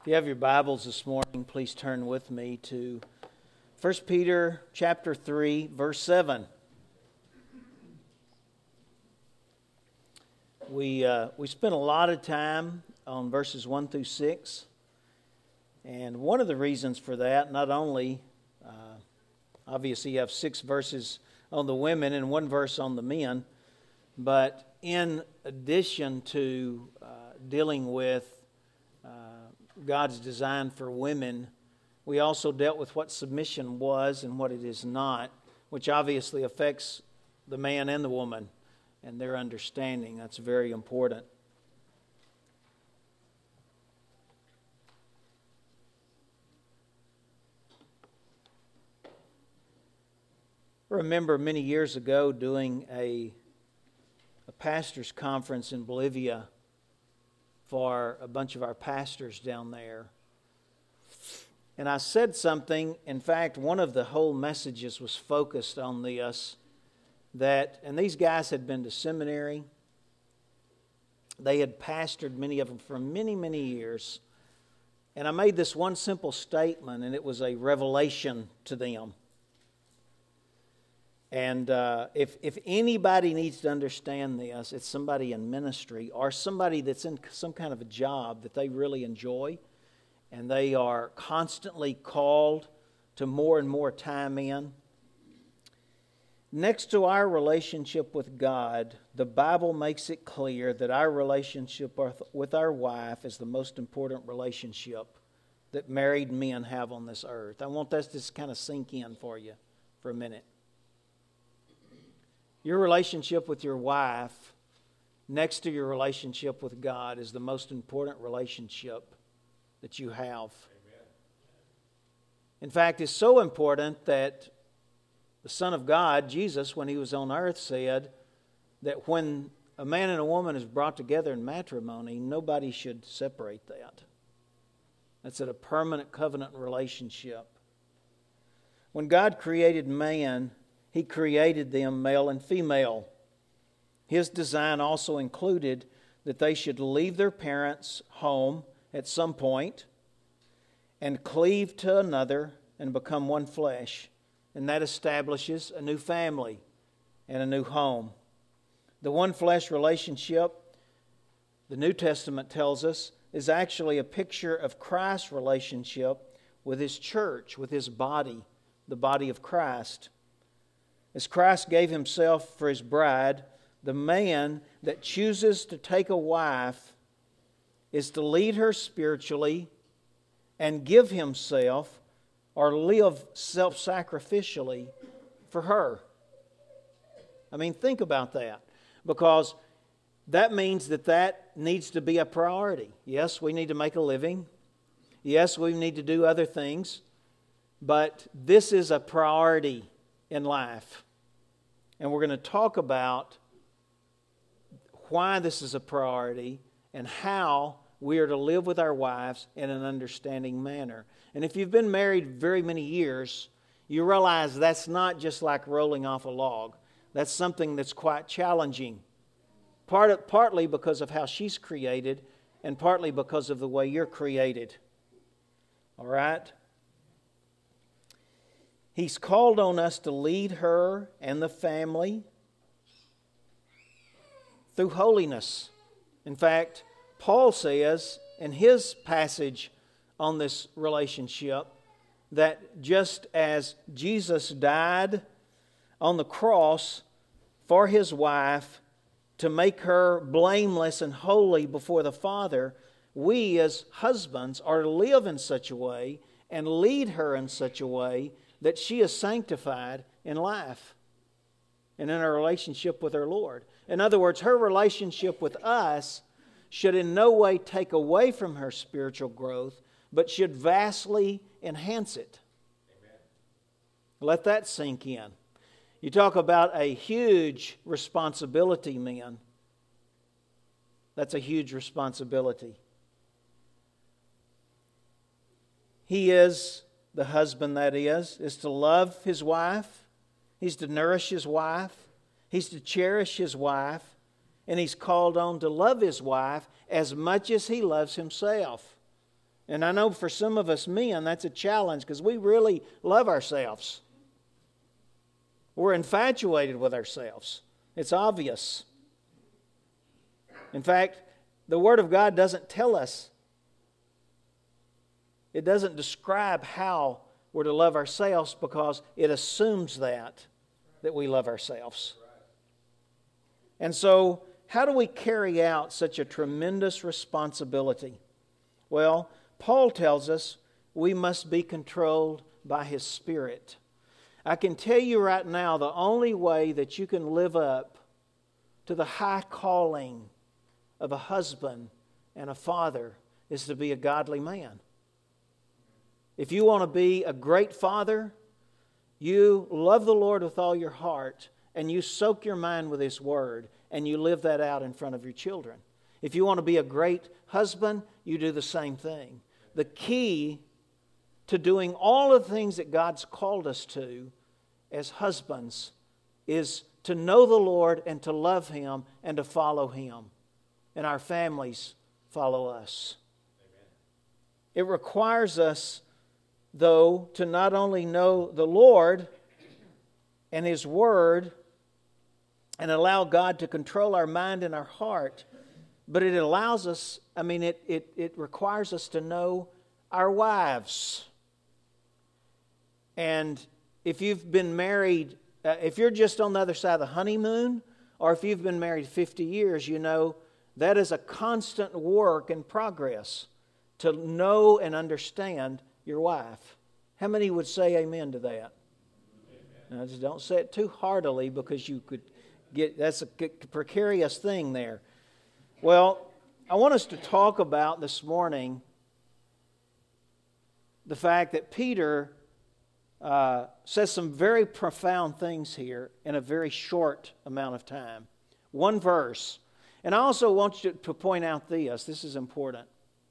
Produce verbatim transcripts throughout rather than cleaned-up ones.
If you have your Bibles this morning, please turn with me to First Peter chapter three, verse seven. We uh, we spent a lot of time on verses one through six, and one of the reasons for that, not only uh, obviously you have six verses on the women and one verse on the men, but in addition to uh, dealing with uh, God's design for women, we also dealt with what submission was and what it is not, which obviously affects the man and the woman and their understanding. That's very important. I remember many years ago doing a, a pastor's conference in Bolivia for a bunch of our pastors down there. And I said something, in fact, one of the whole messages was focused on this, that, and these guys had been to seminary. They had pastored, many of them, for many, many years. And I made this one simple statement, and it was a revelation to them. And uh, if if anybody needs to understand this, it's somebody in ministry or somebody that's in some kind of a job that they really enjoy, and they are constantly called to more and more time in. Next to our relationship with God, the Bible makes it clear that our relationship with our wife is the most important relationship that married men have on this earth. I want that to just kind of sink in for you for a minute. Your relationship with your wife, next to your relationship with God, is the most important relationship that you have. Amen. In fact, it's so important that the Son of God, Jesus, when He was on earth, said that when a man and a woman is brought together in matrimony, nobody should separate that. That's a permanent covenant relationship. When God created man, He created them male and female. His design also included that they should leave their parents' home at some point and cleave to another and become one flesh. And that establishes a new family and a new home. The one flesh relationship, the New Testament tells us, is actually a picture of Christ's relationship with His church, with His body, the body of Christ. As Christ gave Himself for His bride, the man that chooses to take a wife is to lead her spiritually and give himself or live self-sacrificially for her. I mean, think about that, because that means that that needs to be a priority. Yes, we need to make a living. Yes, we need to do other things, but this is a priority in life. And we're going to talk about why this is a priority and how we are to live with our wives in an understanding manner. And if you've been married very many years, you realize that's not just like rolling off a log. That's something that's quite challenging. Part of, partly because of how she's created and partly because of the way you're created. All right? He's called on us to lead her and the family through holiness. In fact, Paul says in his passage on this relationship that just as Jesus died on the cross for His wife to make her blameless and holy before the Father, we as husbands are to live in such a way and lead her in such a way that she is sanctified in life and in her relationship with her Lord. In other words, her relationship with us should in no way take away from her spiritual growth, but should vastly enhance it. Amen. Let that sink in. You talk about a huge responsibility, men. That's a huge responsibility. He is... The husband, that is, is to love his wife. He's to nourish his wife. He's to cherish his wife. And he's called on to love his wife as much as he loves himself. And I know for some of us men, that's a challenge because we really love ourselves. We're infatuated with ourselves. It's obvious. In fact, the Word of God doesn't tell us. It doesn't describe how we're to love ourselves because it assumes that, that we love ourselves. And so, how do we carry out such a tremendous responsibility? Well, Paul tells us we must be controlled by His Spirit. I can tell you right now, the only way that you can live up to the high calling of a husband and a father is to be a godly man. If you want to be a great father, you love the Lord with all your heart and you soak your mind with His Word and you live that out in front of your children. If you want to be a great husband, you do the same thing. The key to doing all of the things that God's called us to as husbands is to know the Lord and to love Him and to follow Him. And our families follow us. Amen. It requires us, though, to not only know the Lord and His Word and allow God to control our mind and our heart, but it allows us, I mean, it, it, it requires us to know our wives. And if you've been married, uh, if you're just on the other side of the honeymoon, or if you've been married fifty years, you know that is a constant work in progress to know and understand your wife. How many would say amen to that? Amen. Now, just don't say it too heartily because you could get, that's a precarious thing there. Well, I want us to talk about this morning the fact that Peter uh, says some very profound things here in a very short amount of time. One verse. And I also want you to point out this. This is important.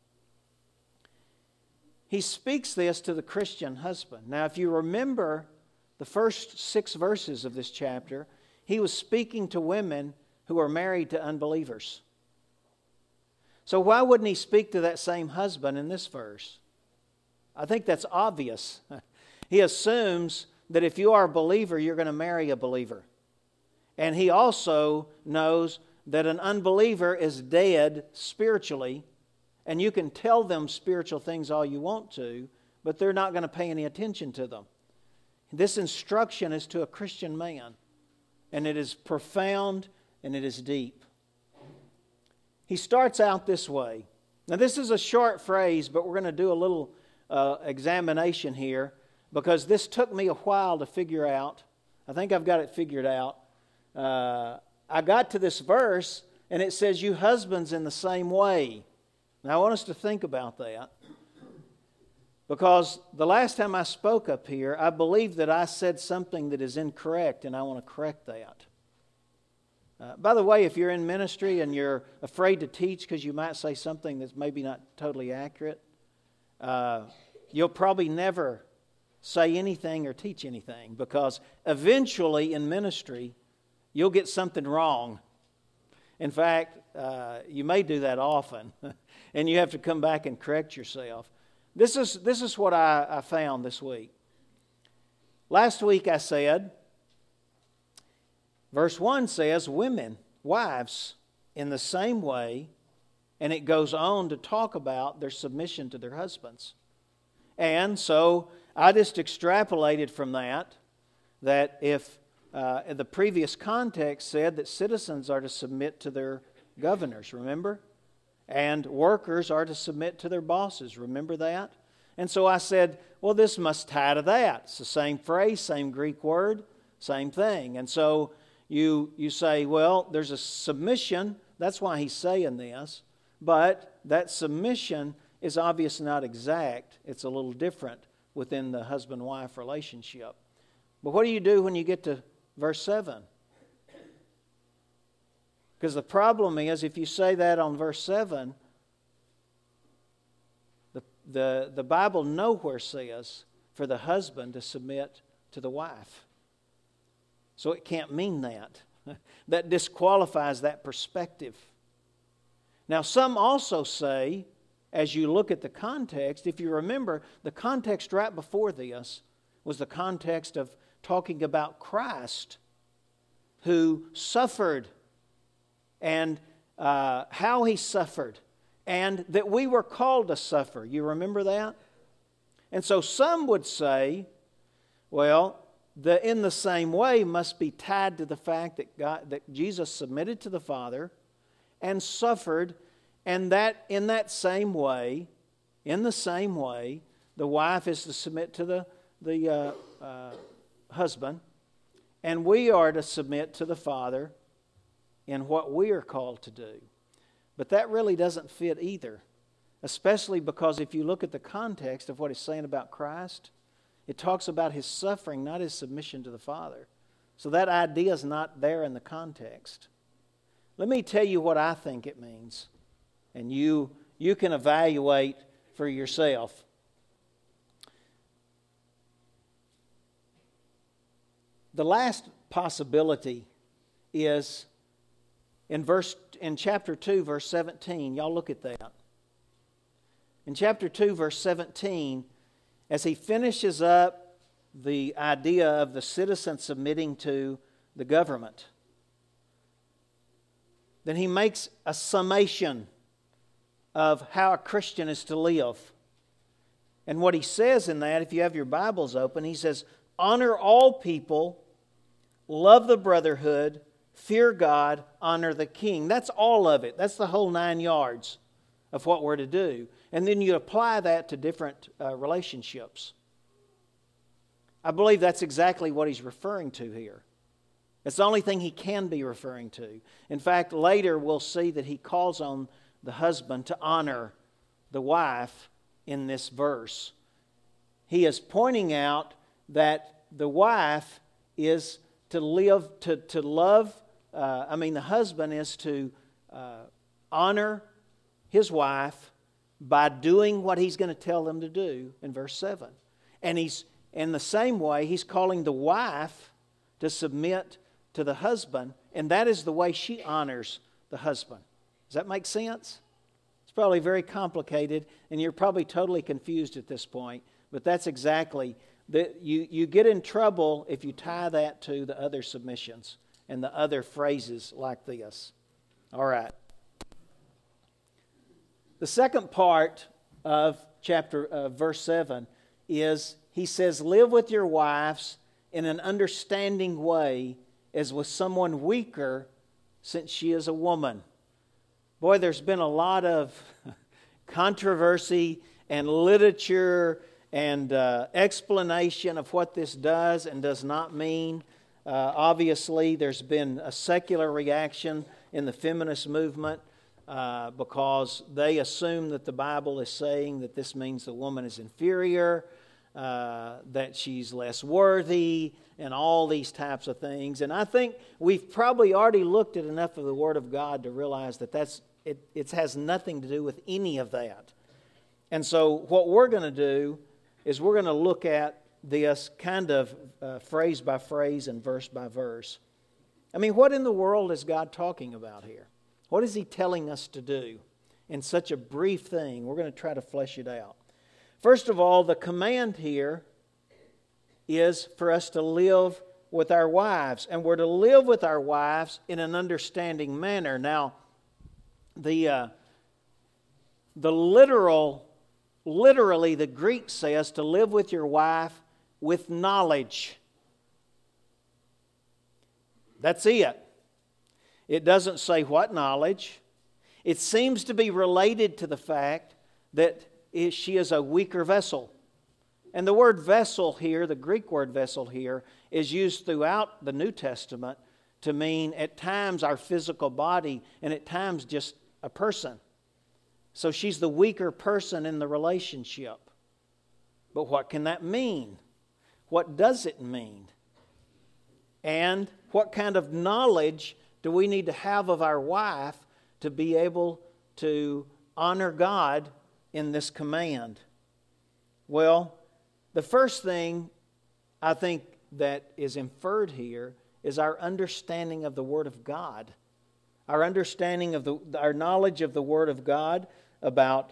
He speaks this to the Christian husband. Now, if you remember the first six verses of this chapter, he was speaking to women who are married to unbelievers. So why wouldn't he speak to that same husband in this verse? I think that's obvious. He assumes that if you are a believer, you're going to marry a believer. And he also knows that an unbeliever is dead spiritually, and you can tell them spiritual things all you want to, but they're not going to pay any attention to them. This instruction is to a Christian man, and it is profound and it is deep. He starts out this way. Now, this is a short phrase, but we're going to do a little uh, examination here because this took me a while to figure out. I think I've got it figured out. Uh, I got to this verse, and it says, you husbands in the same way. Now, I want us to think about that. Because the last time I spoke up here, I believe that I said something that is incorrect, and I want to correct that. Uh, by the way, if you're in ministry and you're afraid to teach because you might say something that's maybe not totally accurate, uh, you'll probably never say anything or teach anything because eventually in ministry, you'll get something wrong. In fact, uh, you may do that often, and you have to come back and correct yourself. This is, this is what I, I found this week. Last week I said, verse one says, women, wives, in the same way, and it goes on to talk about their submission to their husbands. And so I just extrapolated from that, that if uh, the previous context said that citizens are to submit to their governors, remember? And workers are to submit to their bosses, remember that? And so I said, well, this must tie to that. It's the same phrase, same Greek word, same thing. And so you you say, well, there's a submission. That's why he's saying this. But that submission is obviously not exact. It's a little different within the husband-wife relationship. But what do you do when you get to verse seven? Because the problem is, if you say that on verse seven, the, the, the Bible nowhere says for the husband to submit to the wife. So it can't mean that. That disqualifies that perspective. Now, some also say, as you look at the context, if you remember, the context right before this was the context of talking about Christ, who suffered, and uh, how He suffered, and that we were called to suffer. You remember that? And so some would say, well, the in the same way must be tied to the fact that God, that Jesus submitted to the Father and suffered, and that in that same way, in the same way, the wife is to submit to the the uh, uh, husband, and we are to submit to the Father in what we are called to do. But that really doesn't fit either, especially because if you look at the context of what it's saying about Christ, it talks about His suffering, not His submission to the Father. So that idea is not there in the context. Let me tell you what I think it means, and you, you can evaluate for yourself. The last possibility is in verse in chapter two, verse seventeen. Y'all look at that. In chapter two, verse seventeen, as he finishes up the idea of the citizen submitting to the government, then he makes a summation of how a Christian is to live. And what he says in that, if you have your Bibles open, he says, honor all people, love the brotherhood, fear God, honor the king. That's all of it. That's the whole nine yards of what we're to do. And then you apply that to different uh, relationships. I believe that's exactly what he's referring to here. It's the only thing he can be referring to. In fact, later we'll see that he calls on the husband to honor the wife in this verse. He is pointing out that the wife is to live, to, to love, uh, I mean the husband is to uh, honor his wife by doing what he's going to tell them to do in verse seven. And he's, in the same way, he's calling the wife to submit to the husband, and that is the way she honors the husband. Does that make sense? It's probably very complicated, and you're probably totally confused at this point, but that's exactly, the, you, you get in trouble if you tie that to the other submissions and the other phrases like this. All right. The second part of chapter uh, verse seven is, he says, live with your wives in an understanding way as with someone weaker, since she is a woman. Boy, there's been a lot of controversy and literature and uh, explanation of what this does and does not mean. Uh, obviously, there's been a secular reaction in the feminist movement uh, because they assume that the Bible is saying that this means the woman is inferior, uh, that she's less worthy, and all these types of things. And I think we've probably already looked at enough of the Word of God to realize that that's it, it has nothing to do with any of that. And so what we're going to do is we're going to look at this kind of uh, phrase by phrase and verse by verse. I mean, what in the world is God talking about here? What is He telling us to do in such a brief thing? We're going to try to flesh it out. First of all, the command here is for us to live with our wives. And we're to live with our wives in an understanding manner. Now, the uh, the literal, literally the Greek says to live with your wife with knowledge. That's it. It doesn't say what knowledge. It seems to be related to the fact that she is a weaker vessel. And the word vessel here, the Greek word vessel here, is used throughout the New Testament to mean at times our physical body and at times just a person. So she's the weaker person in the relationship. But what can that mean? What does it mean? And what kind of knowledge do we need to have of our wife to be able to honor God in this command? Well, the first thing I think that is inferred here is our understanding of the Word of God. Our understanding of the, our knowledge of the Word of God about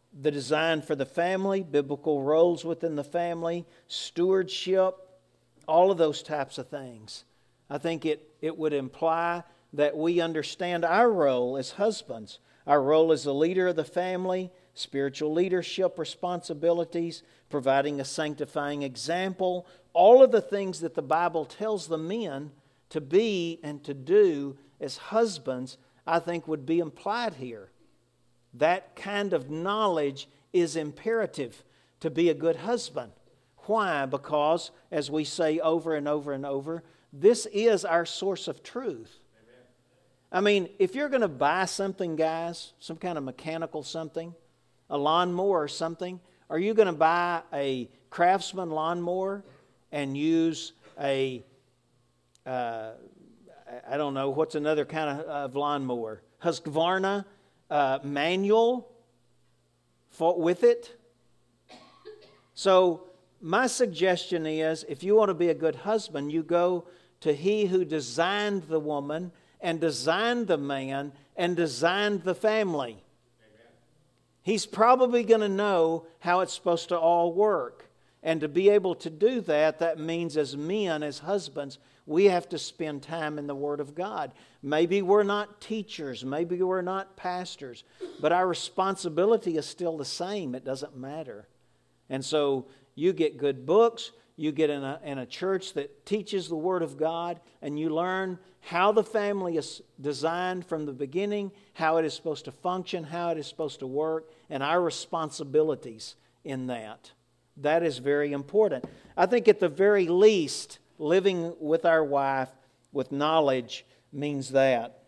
the design for the family, biblical roles within the family, stewardship, all of those types of things. I think it, it would imply that we understand our role as husbands, our role as the leader of the family, spiritual leadership responsibilities, providing a sanctifying example, all of the things that the Bible tells the men to be and to do as husbands, I think would be implied here. That kind of knowledge is imperative to be a good husband. Why? Because, as we say over and over and over, this is our source of truth. Amen. I mean, if you're going to buy something, guys, some kind of mechanical something, a lawnmower or something, are you going to buy a Craftsman lawnmower and use a, uh, I don't know, what's another kind of, of lawnmower? Husqvarna uh, manual for, with it? So, my suggestion is, if you want to be a good husband, you go to He who designed the woman and designed the man and designed the family. Amen. He's probably going to know how it's supposed to all work. And to be able to do that, that means as men, as husbands, we have to spend time in the Word of God. Maybe we're not teachers, maybe we're not pastors, but our responsibility is still the same. It doesn't matter. And so you get good books, you get in a, in a church that teaches the Word of God, and you learn how the family is designed from the beginning, how it is supposed to function, how it is supposed to work, and our responsibilities in that. That is very important. I think at the very least, living with our wife with knowledge means that.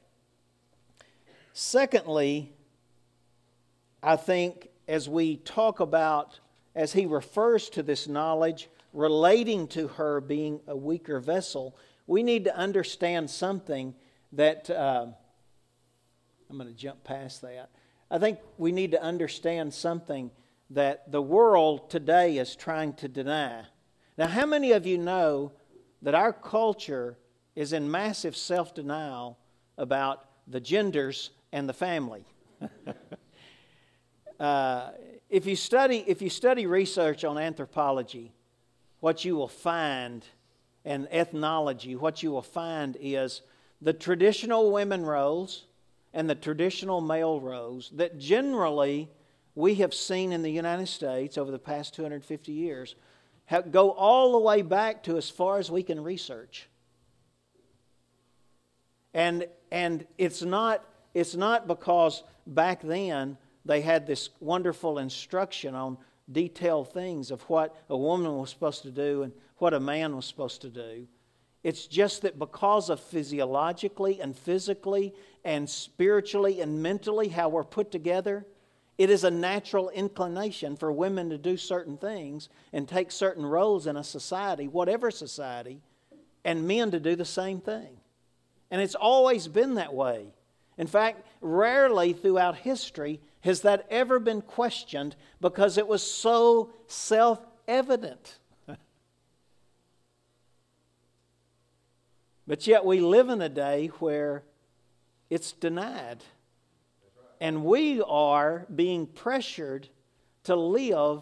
Secondly, I think as we talk about, as he refers to this knowledge relating to her being a weaker vessel, we need to understand something that, uh, I'm going to jump past that. I think we need to understand something that the world today is trying to deny. Now, how many of you know that our culture is in massive self-denial about the genders and the family? uh, if you study, if you study research on anthropology, what you will find, and ethnology, what you will find is the traditional women roles and the traditional male roles that generally we have seen in the United States over the past two hundred fifty years have, go all the way back to as far as we can research. And and it's not it's not because back then they had this wonderful instruction on detailed things of what a woman was supposed to do and what a man was supposed to do. It's just that because of physiologically and physically and spiritually and mentally how we're put together, it is a natural inclination for women to do certain things and take certain roles in a society, whatever society, and men to do the same thing. And it's always been that way. In fact, rarely throughout history has that ever been questioned because it was so self-evident. But yet we live in a day where it's denied. And we are being pressured to live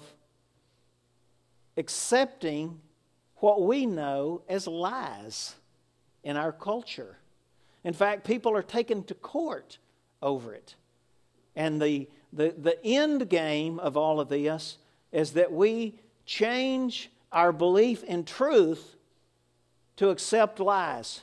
accepting what we know as lies in our culture. In fact, people are taken to court over it. And the, the, the end game of all of this is that we change our belief in truth to accept lies.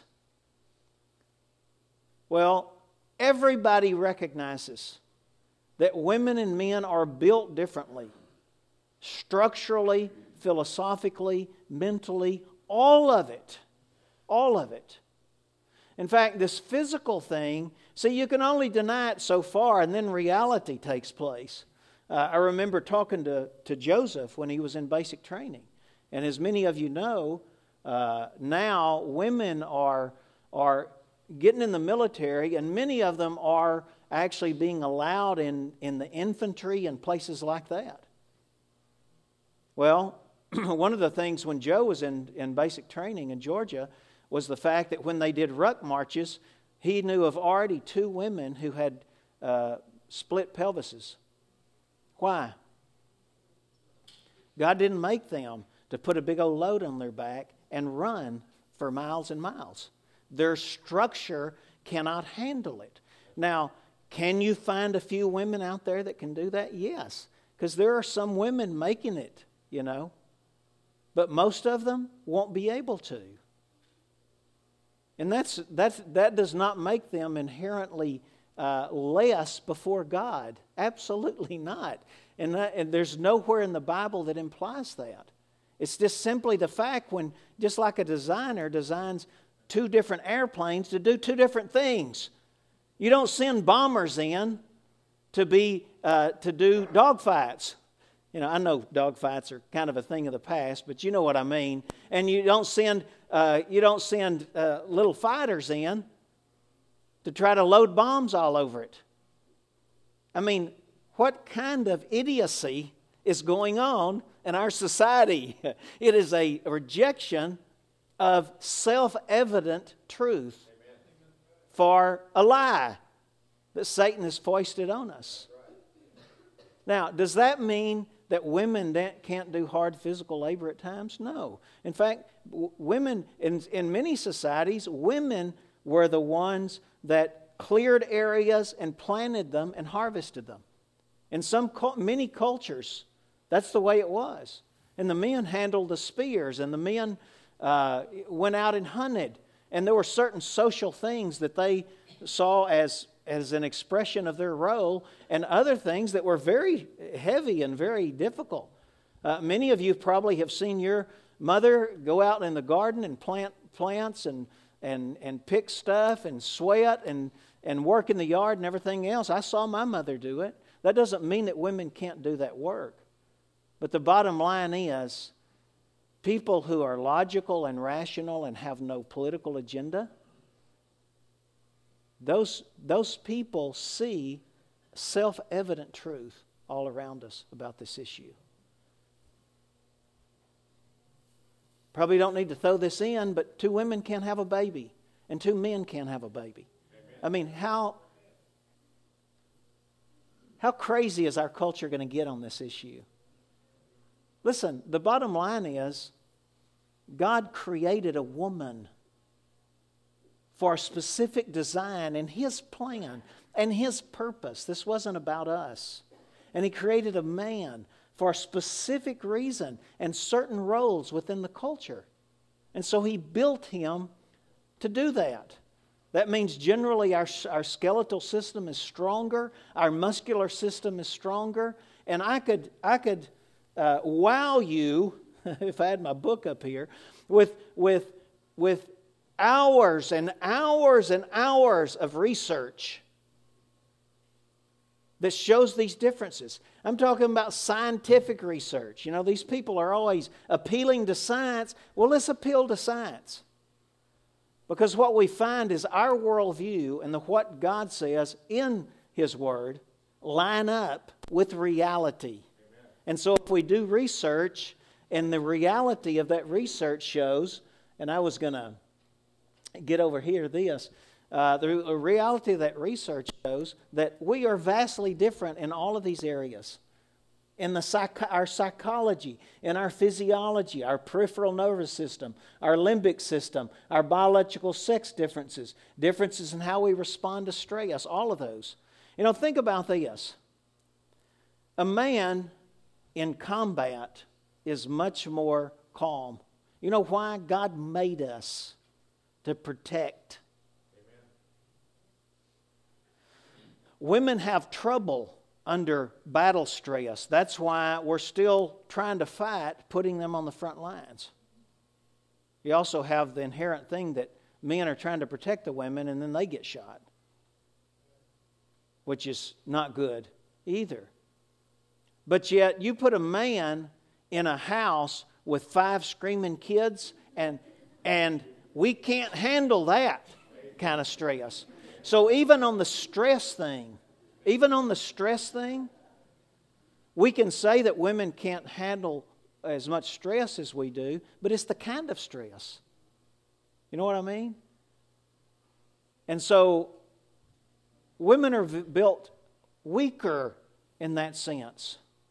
Well, everybody recognizes that women and men are built differently. Structurally, philosophically, mentally, all of it. All of it. In fact, this physical thing, see, you can only deny it so far, and then reality takes place. Uh, I remember talking to, to Joseph when he was in basic training. And as many of you know, uh, now women are, are getting in the military, and many of them are actually being allowed in, in the infantry and places like that. Well, one of the things when Joe was in, in basic training in Georgia was the fact that when they did ruck marches, he knew of already two women who had uh, split pelvises. Why? God didn't make them to put a big old load on their back and run for miles and miles. Their structure cannot handle it. Now, can you find a few women out there that can do that? Yes, because there are some women making it, you know. But most of them won't be able to. And that's, that's, that does not make them inherently uh, less before God. Absolutely not. And, that, and there's nowhere in the Bible that implies that. It's just simply the fact when, just like a designer designs two different airplanes to do two different things. You don't send bombers in to be uh, to do dogfights. You know, I know dogfights are kind of a thing of the past, but you know what I mean. And you don't send uh, you don't send uh, little fighters in to try to load bombs all over it. I mean, what kind of idiocy is going on in our society? It is a rejection of self-evident truth for a lie that Satan has foisted on us. Now, does that mean that women can't do hard physical labor at times? No. In fact, w- women, in, in many societies, women were the ones that cleared areas and planted them and harvested them. In some many cultures, that's the way it was. And the men handled the spears, and the men uh, went out and hunted. And there were certain social things that they saw as, as an expression of their role, and other things that were very heavy and very difficult. Uh, many of you probably have seen your mother go out in the garden and plant plants and and and pick stuff and sweat and, and work in the yard and everything else. I saw my mother do it. That doesn't mean that women can't do that work. But the bottom line is, people who are logical and rational and have no political agenda, those, those people see self-evident truth all around us about this issue. Probably don't need to throw this in, but two women can't have a baby, and two men can't have a baby. Amen. I mean, how, how crazy is our culture going to get on this issue? Listen, the bottom line is, God created a woman for a specific design and His plan and His purpose. This wasn't about us. And He created a man for a specific reason and certain roles within the culture. And so He built him to do that. That means generally our, our skeletal system is stronger, our muscular system is stronger, and I could, I could uh, wow you, if I had my book up here, with, with, with hours and hours and hours of research that shows these differences. I'm talking about scientific research. You know, these people are always appealing to science. Well, let's appeal to science. Because what we find is our worldview and the, what God says in His Word line up with reality. Amen. And so if we do research and the reality of that research shows, and I was going to get over here this, Uh, the reality of that research shows that we are vastly different in all of these areas. In the psych- our psychology, in our physiology, our peripheral nervous system, our limbic system, our biological sex differences, differences in how we respond to stress, all of those. You know, think about this. A man in combat is much more calm. You know why? God made us to protect. Women have trouble under battle stress. That's why we're still trying to fight putting them on the front lines. You also have the inherent thing that men are trying to protect the women and then they get shot, which is not good either. But yet you put a man in a house with five screaming kids and, and we can't handle that kind of stress. So even on the stress thing, even on the stress thing, we can say that women can't handle as much stress as we do, but it's the kind of stress. You know what I mean? And so women are built weaker in that sense.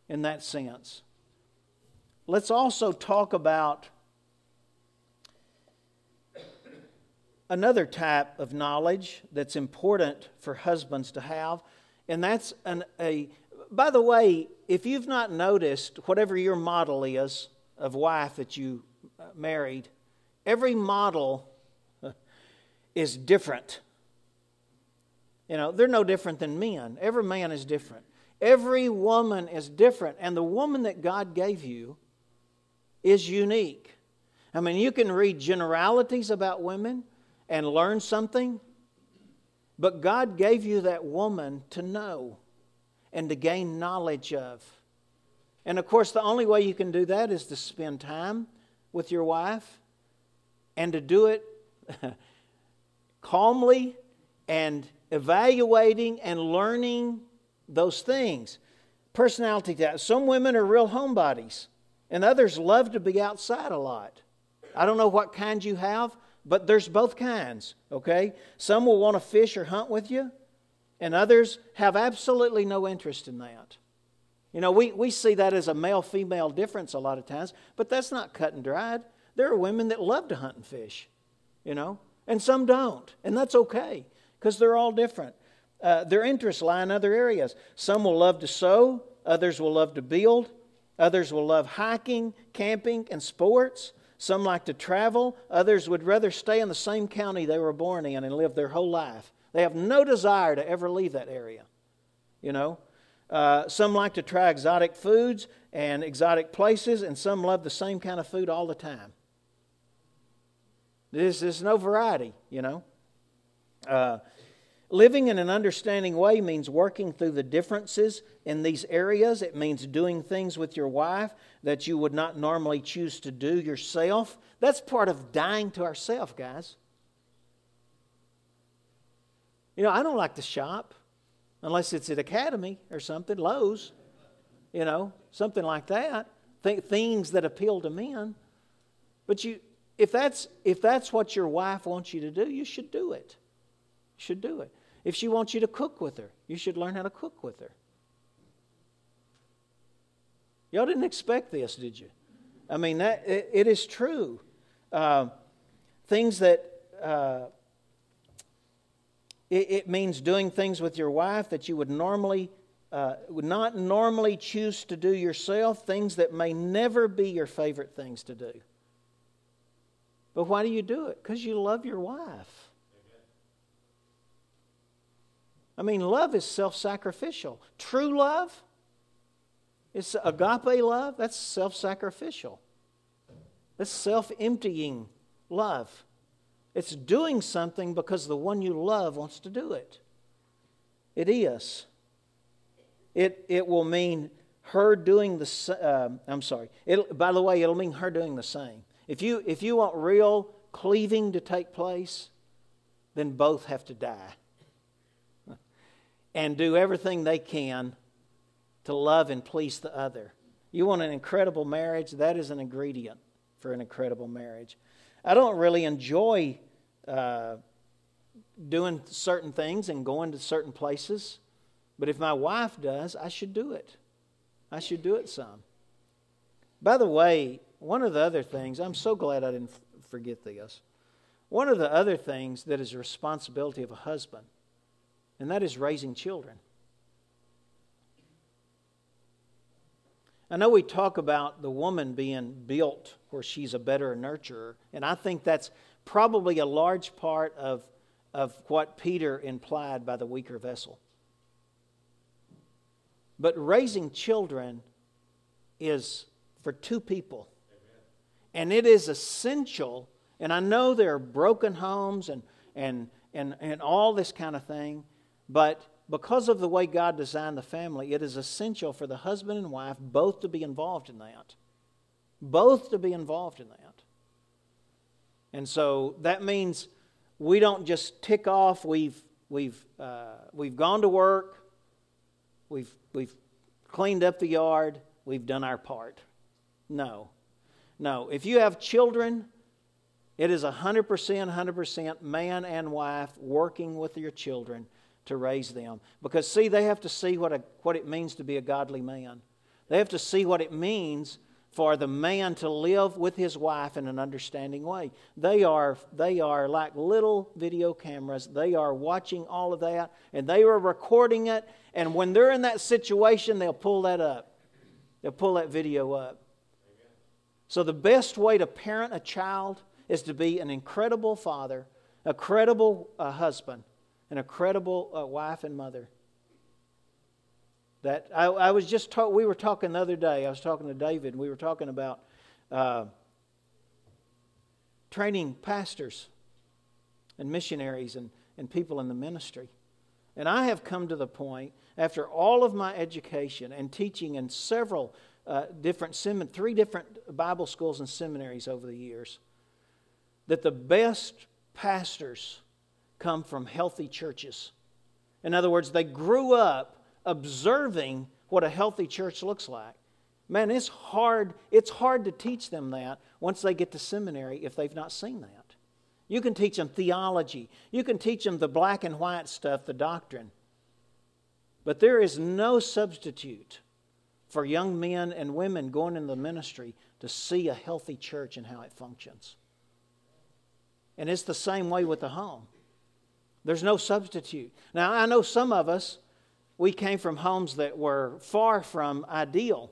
in that sense. Let's also talk about another type of knowledge that's important for husbands to have, and that's an, a... By the way, if you've not noticed, whatever your model is of wife that you married, every model is different. You know, they're no different than men. Every man is different. Every woman is different, and the woman that God gave you is unique. I mean, you can read generalities about women and learn something, but God gave you that woman to know and to gain knowledge of. And of course, the only way you can do that is to spend time with your wife and to do it calmly and evaluating and learning those things. Personality types. Some women are real homebodies, and others love to be outside a lot. I don't know what kind you have, but there's both kinds, okay? Some will want to fish or hunt with you, and others have absolutely no interest in that. You know, we, we see that as a male-female difference a lot of times, but that's not cut and dried. There are women that love to hunt and fish, you know, and some don't, and that's okay, because they're all different. Uh, their interests lie in other areas. Some will love to sew, others will love to build, others will love hiking, camping, and sports. Some like to travel, others would rather stay in the same county they were born in and live their whole life. They have no desire to ever leave that area, you know. Uh, some like to try exotic foods and exotic places, and some love the same kind of food all the time. There's, there's no variety, you know. Uh, living in an understanding way means working through the differences in these areas. It means doing things with your wife that you would not normally choose to do yourself. That's part of dying to ourselves, guys. You know, I don't like to shop unless it's at Academy or something, Lowe's, you know, something like that. Th- things that appeal to men. But you, if that's if that's what your wife wants you to do, you should do it. You should do it. If she wants you to cook with her, you should learn how to cook with her. Y'all didn't expect this, did you? I mean, that it, it is true. Uh, things that... Uh, It means doing things with your wife that you would normally, uh, would not normally choose to do yourself, things that may never be your favorite things to do. But why do you do it? Because you love your wife. I mean, love is self-sacrificial. True love, it's agape love, that's self-sacrificial. That's self-emptying love. It's doing something because the one you love wants to do it. It is. It it will mean her doing the. Uh, I'm sorry. It, by the way, it'll mean her doing the same. If you if you want real cleaving to take place, then both have to die and do everything they can to love and please the other. You want an incredible marriage? That is an ingredient for an incredible marriage. I don't really enjoy uh, doing certain things and going to certain places, but if my wife does, I should do it. I should do it some. By the way, one of the other things, I'm so glad I didn't f- forget this. One of the other things that is a responsibility of a husband, and that is raising children. I know we talk about the woman being built where she's a better nurturer, and I think that's probably a large part of, of what Peter implied by the weaker vessel. But raising children is for two people. Amen. And it is essential, and I know there are broken homes and, and, and, and all this kind of thing, but because of the way God designed the family, it is essential for the husband and wife both to be involved in that. Both to be involved in that. And so that means we don't just tick off, we've we've uh, we've gone to work, we've we've cleaned up the yard, we've done our part. No. No. If you have children, it is one hundred percent, one hundred percent man and wife working with your children to raise them. Because, see, they have to see what a, what it means to be a godly man. They have to see what it means for the man to live with his wife in an understanding way. They are, they are like little video cameras. They are watching all of that, and they are recording it. And when they're in that situation, they'll pull that up. They'll pull that video up. Amen. So the best way to parent a child is to be an incredible father, a credible uh, husband, and a credible uh, wife and mother. That I, I was just talk, we were talking the other day. I was talking to David, and we were talking about uh, training pastors and missionaries and, and people in the ministry. And I have come to the point, after all of my education and teaching in several uh, different, sem- three different Bible schools and seminaries over the years, that the best pastors come from healthy churches. In other words, they grew up observing what a healthy church looks like. Man, it's hard, it's hard to teach them that once they get to seminary if they've not seen that. You can teach them theology. You can teach them the black and white stuff, the doctrine. But there is no substitute for young men and women going into the ministry to see a healthy church and how it functions. And it's the same way with the home. There's no substitute. Now, I know some of us, we came from homes that were far from ideal.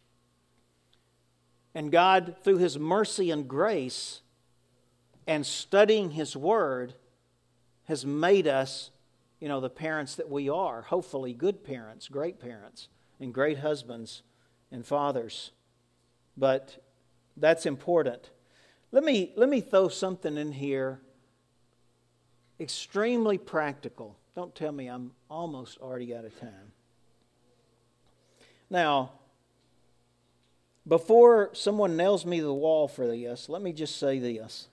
And God, through His mercy and grace and studying His Word, has made us, you know, the parents that we are. Hopefully good parents, great parents, and great husbands and fathers. But that's important. Let me, let me throw something in here extremely practical. Don't tell me I'm almost already out of time. Now, before someone nails me to the wall for this, let me just say this.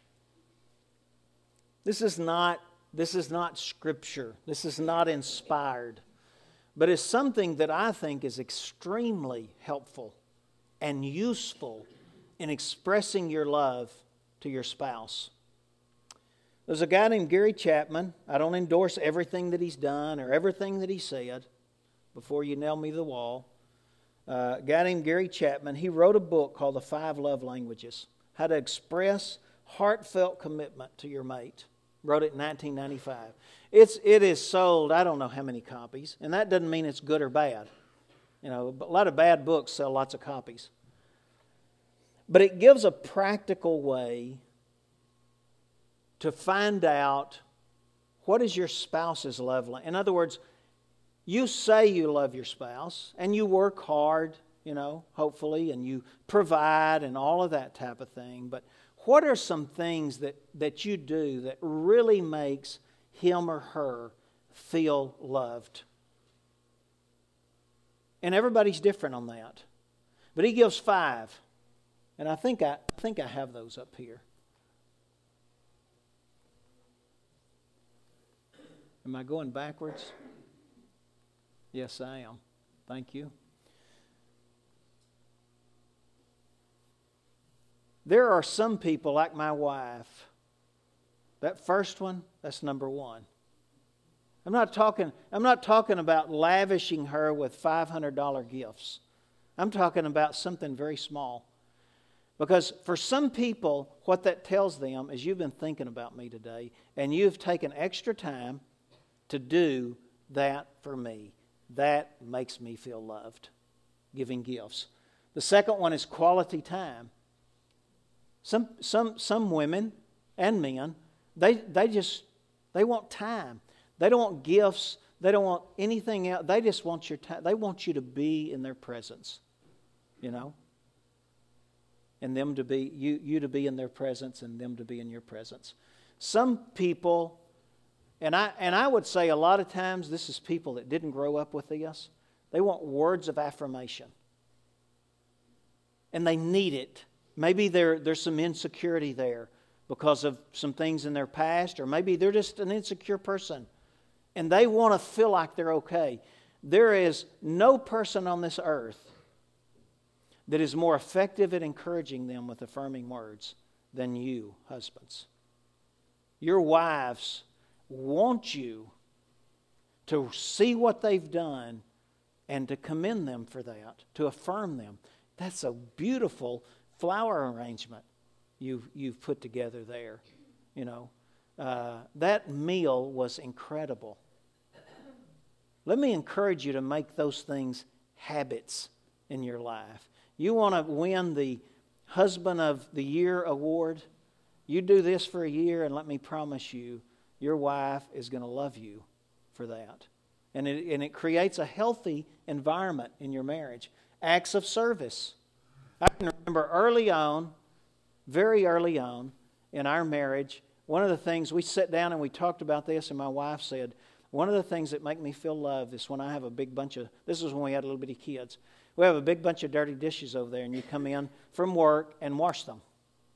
This is not, this is not Scripture. This is not inspired. But it's something that I think is extremely helpful and useful in expressing your love to your spouse. There's a guy named Gary Chapman. I don't endorse everything that he's done or everything that he said before you nail me to the wall. Uh, a guy named Gary Chapman, he wrote a book called The Five Love Languages, How to Express Heartfelt Commitment to Your Mate. Wrote it in nineteen ninety-five. It's, it is sold, I don't know how many copies, and that doesn't mean it's good or bad. You know, a lot of bad books sell lots of copies. But it gives a practical way to find out what is your spouse's love language. In other words, you say you love your spouse and you work hard, you know, hopefully, and you provide and all of that type of thing. But what are some things that, that you do that really makes him or her feel loved? And everybody's different on that. But he gives five. And I think I, I think I have those up here. Am I going backwards? Yes, I am. Thank you. There are some people like my wife. That first one, that's number one. I'm not talking, I'm not talking about lavishing her with five hundred dollars gifts. I'm talking about something very small. Because for some people, what that tells them is you've been thinking about me today, and you've taken extra time to do that for me. That makes me feel loved, giving gifts. The second one is quality time. Some some some women and men, they they just they want time. They don't want gifts. They don't want anything else. They just want your time. They want you to be in their presence, you know, and them to be you you to be in their presence and them to be in your presence. Some people. And I and I would say a lot of times this is people that didn't grow up with this. They want words of affirmation. And they need it. Maybe there, there's some insecurity there because of some things in their past, or maybe they're just an insecure person. And they want to feel like they're okay. There is no person on this earth that is more effective at encouraging them with affirming words than you, husbands. Your wives want you to see what they've done and to commend them for that, to affirm them. That's a beautiful flower arrangement you've, you've put together there. You know, uh, that meal was incredible. Let me encourage you to make those things habits in your life. You want to win the Husband of the Year award? You do this for a year, and let me promise you, your wife is going to love you for that. And it, and it creates a healthy environment in your marriage. Acts of service. I can remember early on, very early on in our marriage, one of the things, we sat down and we talked about this, and my wife said, one of the things that make me feel loved is when I have a big bunch of, this was when we had little bitty kids, we have a big bunch of dirty dishes over there, and you come in from work and wash them.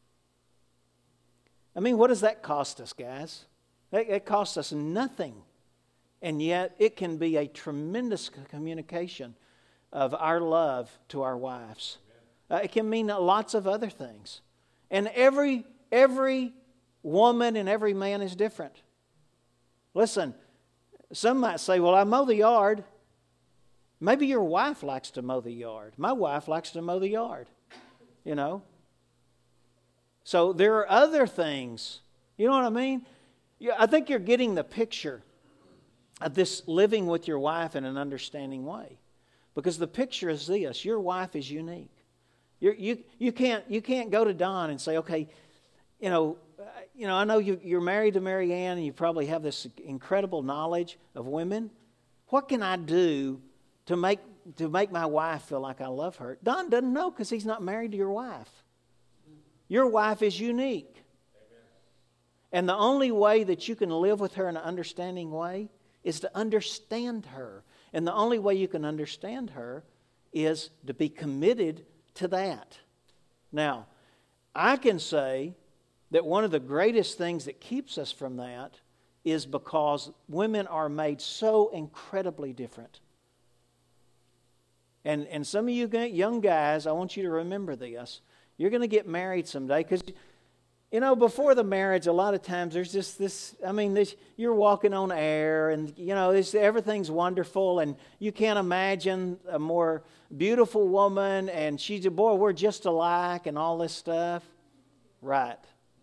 I mean, what does that cost us, guys? It, it costs us nothing. And yet, it can be a tremendous communication of our love to our wives. Uh, it can mean lots of other things. And every every woman and every man is different. Listen, some might say, well, I mow the yard. Maybe your wife likes to mow the yard. My wife likes to mow the yard, you know. So there are other things. You know what I mean? Yeah, I think you're getting the picture of this living with your wife in an understanding way. Because the picture is this: your wife is unique. You're, you you can't you can't go to Don and say, okay, you know, uh, you know, I know you, you're married to Mary Ann and you probably have this incredible knowledge of women. What can I do to make to make my wife feel like I love her? Don doesn't know because he's not married to your wife. Your wife is unique. Amen. And the only way that you can live with her in an understanding way is to understand her. And the only way you can understand her is to be committed to that. Now, I can say that one of the greatest things that keeps us from that is because women are made so incredibly different. And, and some of you young guys, I want you to remember this. You're going to get married someday because, you know, before the marriage, a lot of times there's just this, I mean, this, you're walking on air and, you know, this, everything's wonderful and you can't imagine a more beautiful woman and she's a, boy, we're just alike and all this stuff. Right.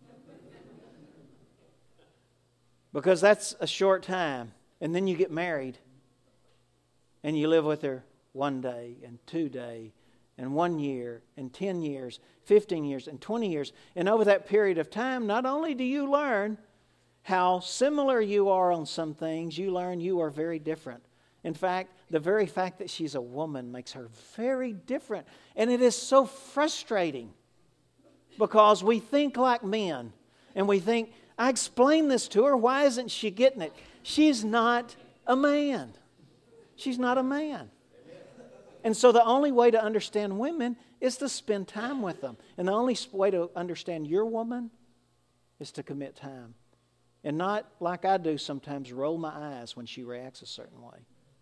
Because that's a short time. And then you get married and you live with her one day and two days and one year and ten years, fifteen years and twenty years. And over that period of time, not only do you learn how similar you are on some things, you learn you are very different. In fact, the very fact that she's a woman makes her very different. And it is so frustrating because we think like men. And we think, I explained this to her, why isn't she getting it? She's not a man. She's not a man. And so the only way to understand women is to spend time with them. And the only way to understand your woman is to commit time. And not, like I do sometimes, roll my eyes when she reacts a certain way.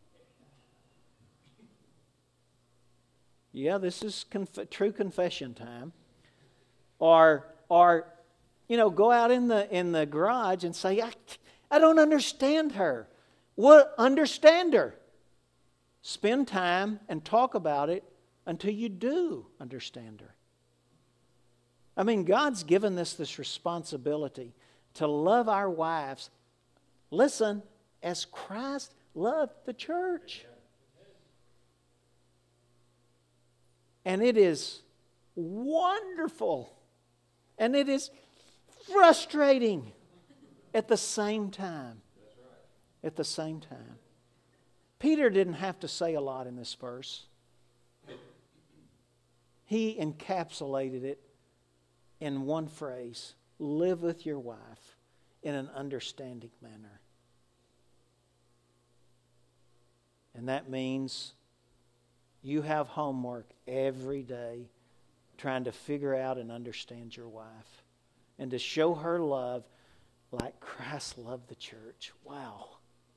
Yeah, this is conf- true confession time. Or, or, you know, go out in the in the garage and say, I, I don't understand her. Well, understand her. Spend time and talk about it until you do understand her. I mean, God's given us this responsibility to love our wives. Listen, as Christ loved the church. And it is wonderful. And it is frustrating at the same time. At the same time. Peter didn't have to say a lot in this verse. He encapsulated it in one phrase. Live with your wife in an understanding manner. And that means you have homework every day trying to figure out and understand your wife and to show her love like Christ loved the church. Wow.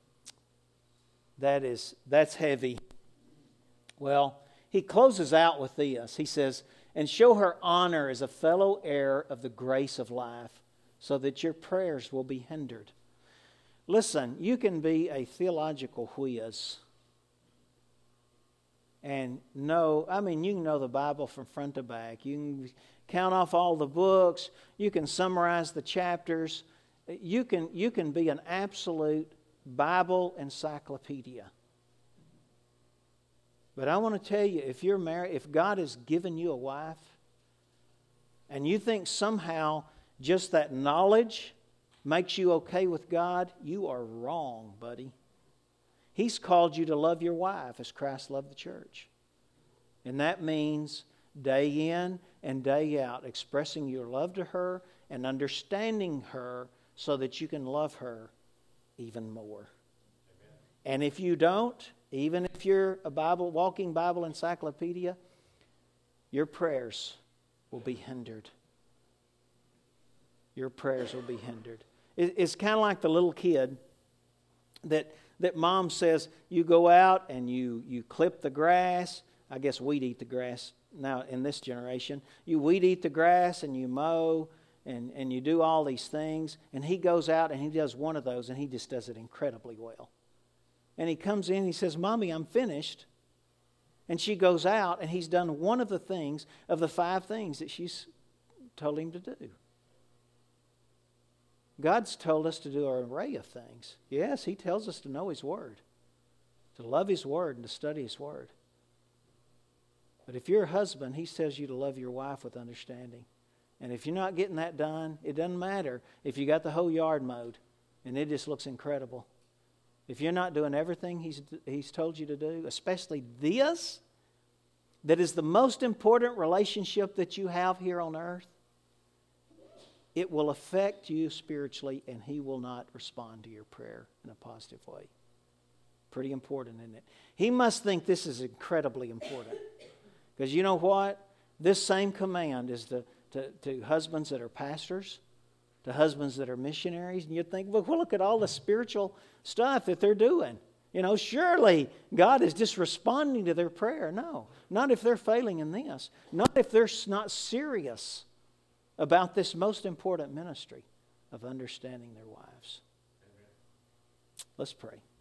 That is, that's heavy. Well, he closes out with this. He says, and show her honor as a fellow heir of the grace of life so that your prayers will be hindered. Listen, you can be a theological whiz. and know, I mean, you can know the Bible from front to back. You can count off all the books. You can summarize the chapters. You can, you can be an absolute Bible encyclopedia. But I want to tell you, if you're married, if God has given you a wife, and you think somehow just that knowledge makes you okay with God, you are wrong, buddy. He's called you to love your wife as Christ loved the church. And that means day in and day out, expressing your love to her and understanding her so that you can love her even more. Amen. And if you don't, even if you're a Bible, walking Bible encyclopedia, your prayers will be hindered. Your prayers will be hindered. It's kind of like the little kid that that mom says, you go out and you, you clip the grass. I guess we'd eat the grass now in this generation. You weed eat the grass and you mow and, and you do all these things. And he goes out and he does one of those and he just does it incredibly well. And he comes in and he says, Mommy, I'm finished. And she goes out and he's done one of the things of the five things that she's told him to do. God's told us to do an array of things. Yes, He tells us to know His Word, to love His Word and to study His Word. But if you're a husband, He says you to love your wife with understanding. And if you're not getting that done, it doesn't matter if you got the whole yard mowed and it just looks incredible. If you're not doing everything He's, he's told you to do, especially this, that is the most important relationship that you have here on earth, it will affect you spiritually, and He will not respond to your prayer in a positive way. Pretty important, isn't it? He must think this is incredibly important. Because you know what? This same command is to, to, to husbands that are pastors, to husbands that are missionaries. And you'd think, well, look at all the spiritual stuff that they're doing. You know, surely God is just responding to their prayer. No, not if they're failing in this. Not if they're not serious about this most important ministry of understanding their wives. Amen. Let's pray.